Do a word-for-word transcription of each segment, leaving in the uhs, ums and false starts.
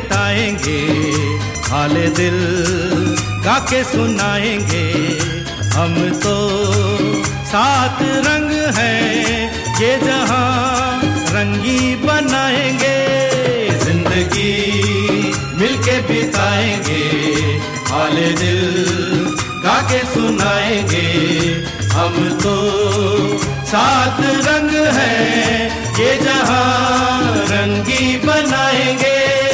बिताएंगे, हाले दिल गा के सुनाएंगे। हम तो सात रंग हैं, ये जहां रंगी बनाएंगे। जिंदगी मिलके बिताएंगे, हाले दिल गा के सुनाएंगे। हम तो सात रंग हैं, ये जहां रंगी बनाएंगे।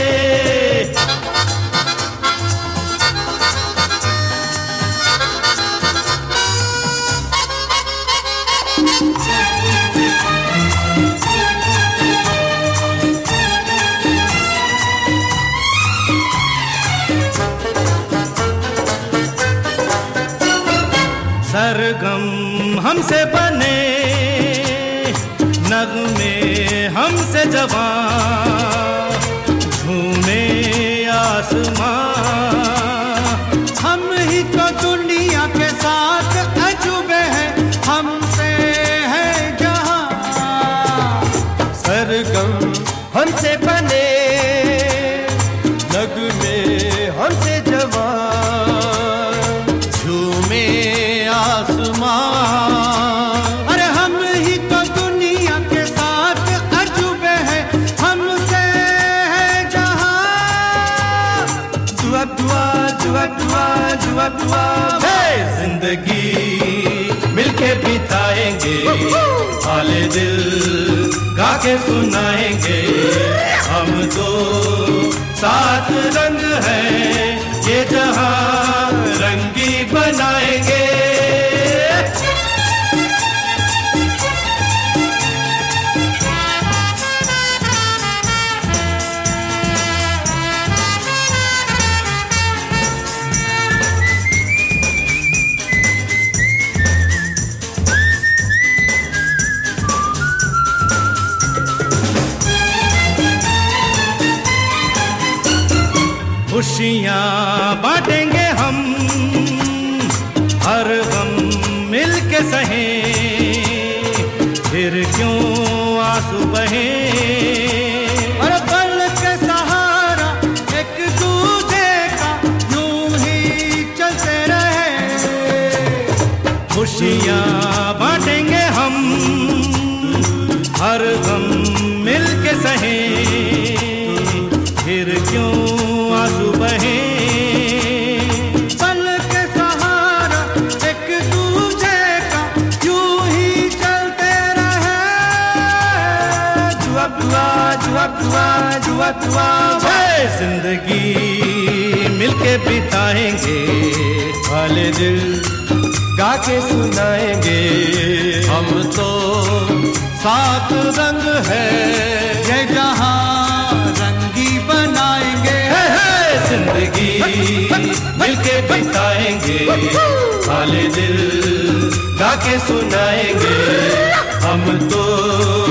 सरगम हमसे बने, नगमे हमसे जवां, झूमे आसमां। हम ही तो दुनिया के साथ अजूबे हैं, हमसे है जहां। सरगम हमसे बने, नगमे हमसे जवां, झूमे आसमां। अरे हम ही तो दुनिया के साथ अजूबे हैं, हमसे है जहां। दुआ दुआ दुआ दुआ दुआ दुआ। जिंदगी मिलके बिताएंगे, हाले दिल गा के सुनाएंगे। हम तो सात रंग हैं, ये जहां रंगी बनाएंगे। खुशियाँ बांटेंगे हम, हर गम मिलके सहें, फिर क्यों आंसू बहें। अरे पल के सहारा एक दूजे का यूं ही चलते रहे। खुशियाँ बांटेंगे हम, हर गम मिलके सहें, फिर क्यों आंसू बहे। पल के सहारा एक दूजे का यूं ही चलते रहे। दुआ दुआ दुआ दुआ दुआ दुआ। जिंदगी मिलके बिताएंगे, हाले दिल गा के सुनाएंगे। हम तो सात रंग हैं, ये जहां रंगी बनाएंगे। जिंदगी मिलके बिताएंगे, हाले दिल गा के सुनाएंगे। हम तो